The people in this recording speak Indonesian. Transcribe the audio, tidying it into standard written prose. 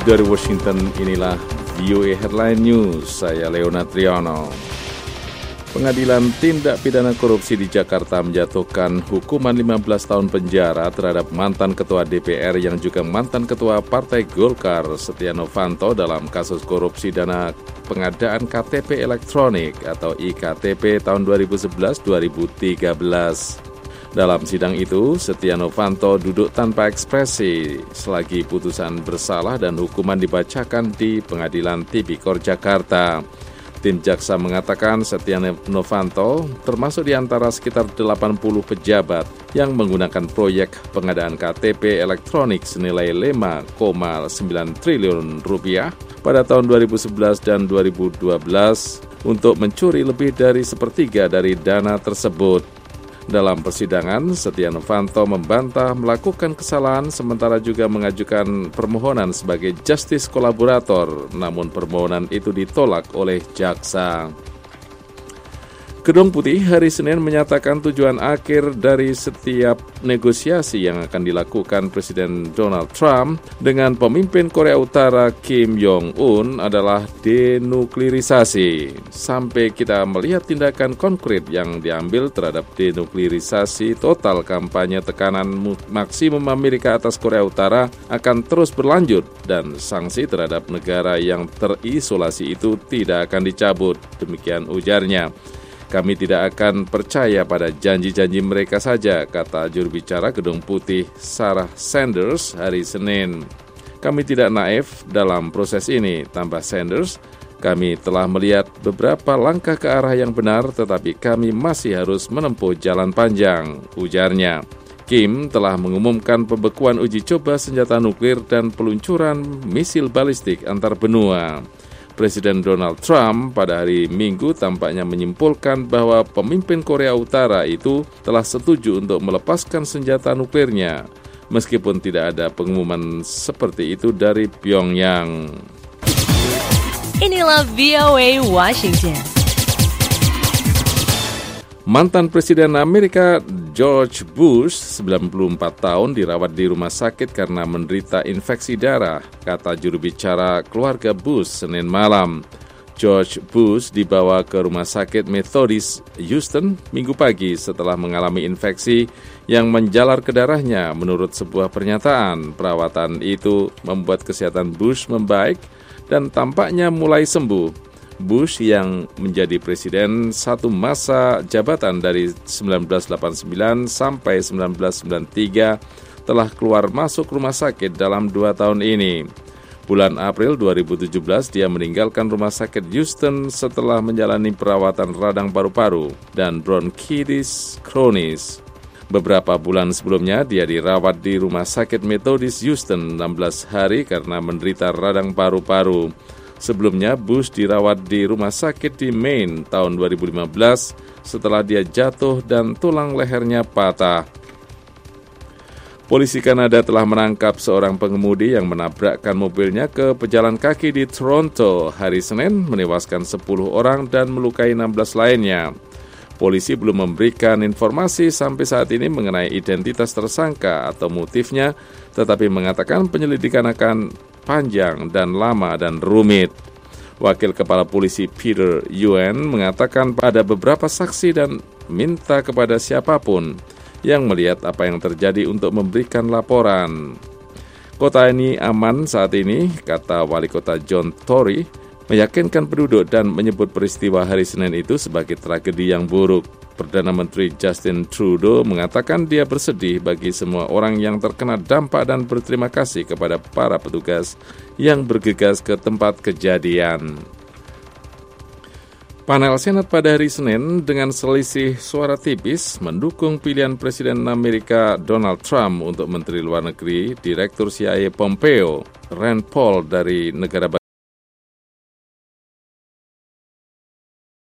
Dari Washington, inilah VOA Headline News, saya Leona Triano. Pengadilan Tindak Pidana Korupsi di Jakarta menjatuhkan hukuman 15 tahun penjara terhadap mantan Ketua DPR yang juga mantan Ketua Partai Golkar Setia Novanto dalam kasus korupsi dana pengadaan KTP elektronik atau IKTP tahun 2011-2013. Dalam sidang itu, Setia Novanto duduk tanpa ekspresi selagi putusan bersalah dan hukuman dibacakan di Pengadilan Tipikor Jakarta. Tim jaksa mengatakan Setia Novanto termasuk di antara sekitar 80 pejabat yang menggunakan proyek pengadaan KTP elektronik senilai 5,9 triliun rupiah pada tahun 2011 dan 2012 untuk mencuri lebih dari sepertiga dari dana tersebut. Dalam persidangan, Setia Novanto membantah melakukan kesalahan sementara juga mengajukan permohonan sebagai justice kolaborator, namun permohonan itu ditolak oleh jaksa. Gedung Putih hari Senin menyatakan tujuan akhir dari setiap negosiasi yang akan dilakukan Presiden Donald Trump dengan pemimpin Korea Utara Kim Jong-un adalah denuklirisasi. Sampai kita melihat tindakan konkret yang diambil terhadap denuklirisasi, total kampanye tekanan maksimum Amerika atas Korea Utara akan terus berlanjut dan sanksi terhadap negara yang terisolasi itu tidak akan dicabut, demikian ujarnya. Kami tidak akan percaya pada janji-janji mereka saja, kata juru bicara Gedung Putih Sarah Sanders hari Senin. Kami tidak naif dalam proses ini, tambah Sanders. Kami telah melihat beberapa langkah ke arah yang benar, tetapi kami masih harus menempuh jalan panjang, ujarnya. Kim telah mengumumkan pembekuan uji coba senjata nuklir dan peluncuran misil balistik antar benua. Presiden Donald Trump pada hari Minggu tampaknya menyimpulkan bahwa pemimpin Korea Utara itu telah setuju untuk melepaskan senjata nuklirnya, meskipun tidak ada pengumuman seperti itu dari Pyongyang. Inilah VOA Washington. Mantan Presiden Amerika George Bush, 94 tahun, dirawat di rumah sakit karena menderita infeksi darah, kata juru bicara keluarga Bush Senin malam. George Bush dibawa ke rumah sakit Methodist Houston Minggu pagi setelah mengalami infeksi yang menjalar ke darahnya. Menurut sebuah pernyataan, perawatan itu membuat kesehatan Bush membaik dan tampaknya mulai sembuh. Bush yang menjadi presiden satu masa jabatan dari 1989 sampai 1993 telah keluar masuk rumah sakit dalam 2 tahun ini. Bulan April 2017 dia meninggalkan rumah sakit Houston setelah menjalani perawatan radang paru-paru dan bronkitis kronis. Beberapa bulan sebelumnya dia dirawat di rumah sakit Methodist Houston 16 hari karena menderita radang paru-paru. Sebelumnya, Bush dirawat di rumah sakit di Maine tahun 2015 setelah dia jatuh dan tulang lehernya patah. Polisi Kanada telah menangkap seorang pengemudi yang menabrakkan mobilnya ke pejalan kaki di Toronto hari Senin, menewaskan 10 orang dan melukai 16 lainnya. Polisi belum memberikan informasi sampai saat ini mengenai identitas tersangka atau motifnya, tetapi mengatakan penyelidikan akan panjang dan lama dan rumit. Wakil Kepala Polisi Peter Yuen mengatakan ada beberapa saksi dan minta kepada siapapun yang melihat apa yang terjadi untuk memberikan laporan. Kota ini aman saat ini, kata Wali Kota John Tory, meyakinkan penduduk dan menyebut peristiwa hari Senin itu sebagai tragedi yang buruk. Perdana Menteri Justin Trudeau mengatakan dia bersedih bagi semua orang yang terkena dampak dan berterima kasih kepada para petugas yang bergegas ke tempat kejadian. Panel Senat pada hari Senin dengan selisih suara tipis mendukung pilihan Presiden Amerika Donald Trump untuk Menteri Luar Negeri, Direktur CIA Pompeo, Rand Paul dari negara